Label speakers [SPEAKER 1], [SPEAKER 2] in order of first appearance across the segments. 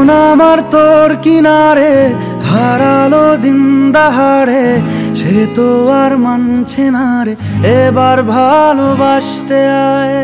[SPEAKER 1] মন আমার তোর কিনারে হারালো দিন দাহাড়ে, সে তো আর মানছে না রে, এবার ভালোবাসতে আয়।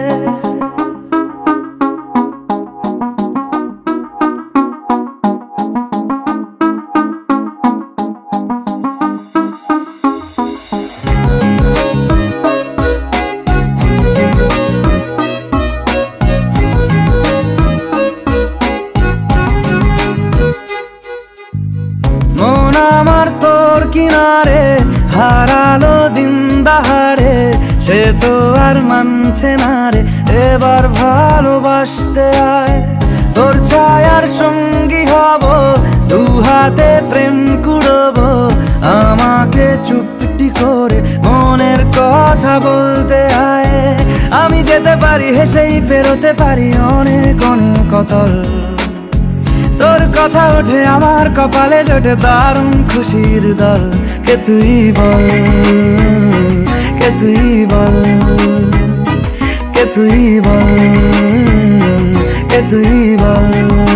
[SPEAKER 1] মন আমার তোর কিনারে হারালো দিন দাহাড়ে, সে তো আর মানছে না রে, এবার ভালোবাসতে আয়। তোর ছায়ার সঙ্গী হব, দু হাতে প্রেম কুড়বো, আমাকে চুপটি করে মনের কথা বলতে আয়। আমি যেতে পারি হেসেই পেরোতে পারি অনেক অনেক অতল, তোর কথা ওঠে আমার কপালে জোটে দারুণ খুশির দল। কে তুই বল, কে তুই বল, কে তুই বল, কে তুই বল।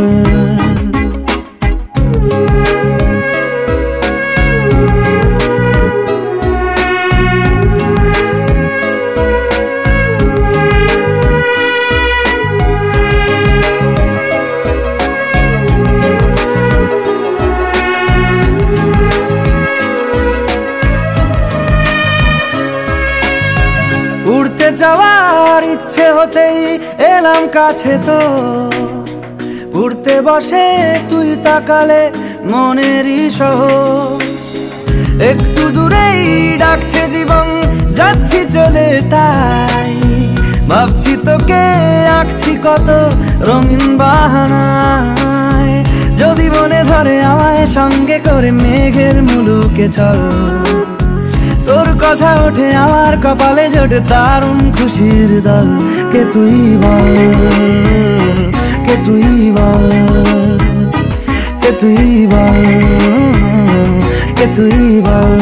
[SPEAKER 1] উড়তে যাওয়ার ইচ্ছে হতেই এলাম কাছে তো, উড়তে বসে তুই তাকালে মনেরই শহর। একটু দূরেই ডাকছে জীবন, যাচ্ছি চলে তাই ভাবছি তোকে আঁকছি কত রঙিন বাহানায়। যদি মনে ধরে আমায় সঙ্গে করে মেঘের মুলুকে চল, তোর কথা ওঠে আমার কপালে জোটে দারুণ খুশির দল। কে তুই বল, কে তুই বল, কে তুই বল, কে তুই বল।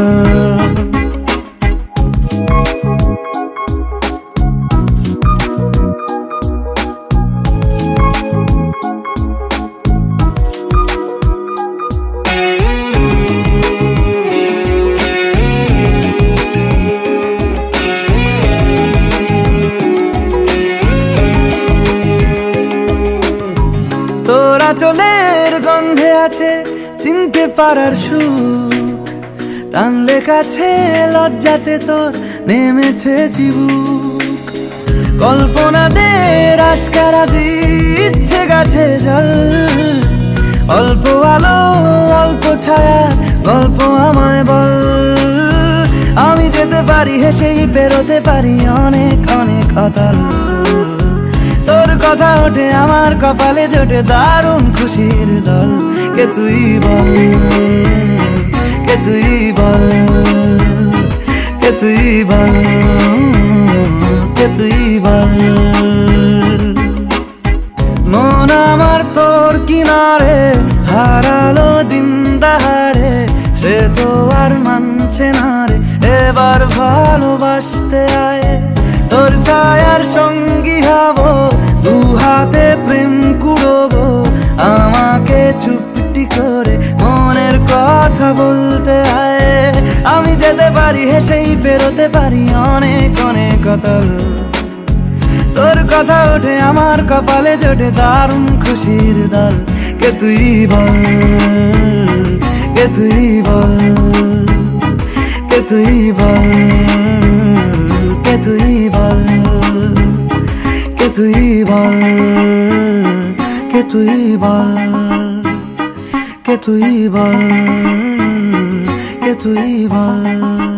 [SPEAKER 1] তোরা চলের গন্ধে আছে চিনতে পারার সুখ, টানলে কাছে লজ্জাতে তোর নেমেছে চিবুক। কল্পনাদের আশকারা দিচ্ছে গাছে জল, অল্প আলো অল্প ছায়া গল্প আমায় বল। আমি যেতে পারি হেসেই পেরোতে পারি অনেক অনেক অতল, তোর কথা ওঠে আমার কপালে জোটে দারুণ খুশির দল। কে তুই বল, কে তুই বল, কে তুই বল, কে তুই বল। মন আমার তোর কিনারে হারালো দিন দাহাড়ে, সে তো আর মানছে না রে, এবার ভালোবাসতে আয়। তোর ছায়ার সঙ্গী হব, দু হাতে প্রেম কুড়বো, আমাকে চুপটি করে মনের কথা বলতে আয়। আমি যেতে পারি হেসেই পেরোতে পারি অনেক অনেক অতল, তোর কথা ওঠে আমার কপালে জোটে দারুণ খুশির দল। কে তুই বল, কে তুই বল, কে তুই বল, কে তুই বল, কে তুই বল, কে তুই বল, কে তুই বল, কে তুই বল।